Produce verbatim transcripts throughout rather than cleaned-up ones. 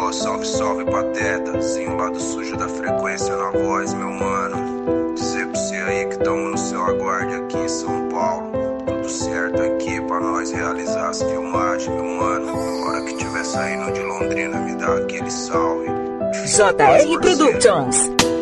Alô, salve, salve, pateta. Sim, o lado sujo da frequência na voz, meu mano. Dizer pra você aí que tamo no seu aguarde aqui em São Paulo. Tudo certo aqui pra nós realizar as filmagens, meu mano. Na hora que tiver saindo de Londrina, me dá aquele salve. J R Productions.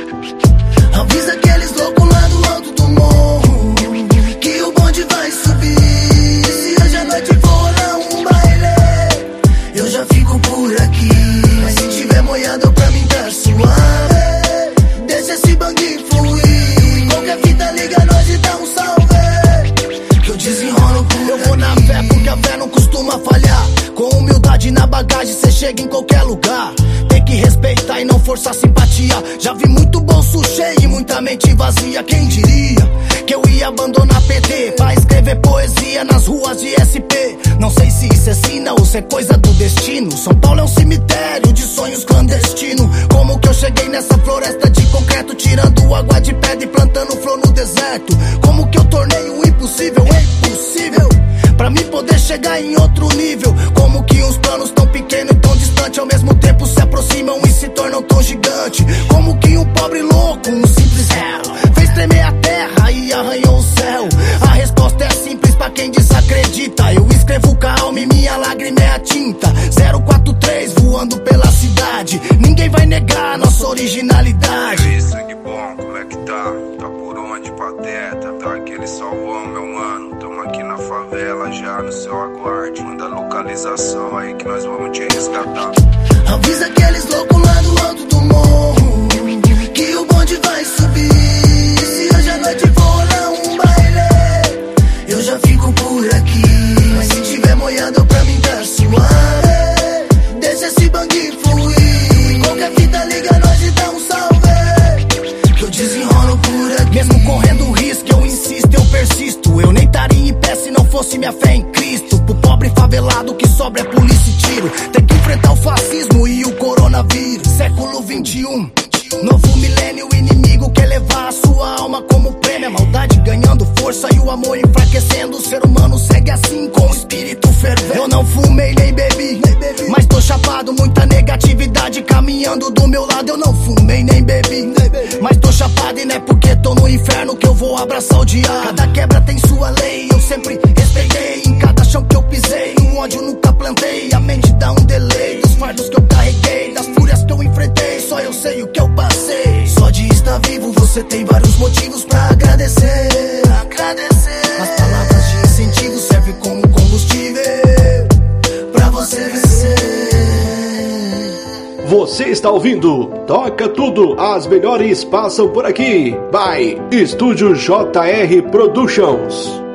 Avisa aqueles loucos lá do alto do morro que o bonde vai subir. Se hoje à noite for rolar um baile, eu já fico por aqui. Mas se tiver molhado pra mim tá suave, deixa esse bangue fluir. Qualquer fita liga nós e dá um salve, que eu desenrolo por Eu vou na fé porque a fé não costuma falhar. Com humildade na bagagem cê chega em qualquer lugar. Tem que respeitar e não forçar simpatia. Já vi muito bolso cheio e muita mente vazia. Quem diria que eu ia abandonar P T pra escrever poesia nas ruas de S P? Não sei se isso é sina ou se é coisa do destino. São Paulo é um cemitério de sonhos clandestino. Como que eu cheguei nessa floresta de concreto, tirando água de pedra e plantando flor no deserto? Como que eu tornei o impossível impossível pra mim poder chegar em outro nível? Como que uns planos tão pequenos e tão distantes ao mesmo tempo se aproximam e se tornam tão gigantes? Como que um pobre louco, um simples réu, fez tremer a terra e arranhou o céu? A resposta é simples pra quem desacredita. Eu escrevo com a alma e minha lágrima é a tinta. zero quatro três voando pela cidade, ninguém vai negar nossa originalidade. E aí, sangue bom, como é que tá? Tá por onde, pateta? Tá aquele salvão, meu mano. Tamo aqui na favela já no seu aguarde. Manda a localização aí que nós vamos te resgatar. Avisa aqueles loucos lá do alto do morro que o bonde vai subir. Se hoje à noite for rolar um baile, eu já fico por aqui. Mas se tiver molhado pra mim tá suave, deixa esse bangue fluir. Qualquer fita liga nós e dá um salve, que eu desenrolo por aqui. Mesmo correndo risco eu insisto, eu persisto. Eu nem estaria em pé se não fosse minha fé em Cristo. Pro pobre favelado que sobra é polícia e tiro. Tem que enfrentar o fascismo e o coronavírus. Século vinte e um, novo milênio, o inimigo quer levar a sua alma como prêmio. A maldade ganhando força e o amor enfraquecendo. O ser humano segue assim com o espírito fervendo. Eu não fumei nem bebi, mas tô chapado, muita negatividade caminhando do meu lado. Eu não fumei nem bebi, mas tô chapado, e não é porque tô no inferno que eu vou abraçar o diabo. Cada quebra tem sua lei, eu sempre respeitei. Em cada chão que eu pisei, um ódio nunca plantei. A mente dá um delay dos fardos que eu carreguei, das fúrias que eu enfrentei. Só eu sei o que eu passei. Só de estar vivo você tem vários motivos pra agradecer. Agradecer. As palavras de incentivo servem como combustível pra você vencer. Você está ouvindo Toca Tudo, as melhores passam por aqui. By Estúdio J R Productions.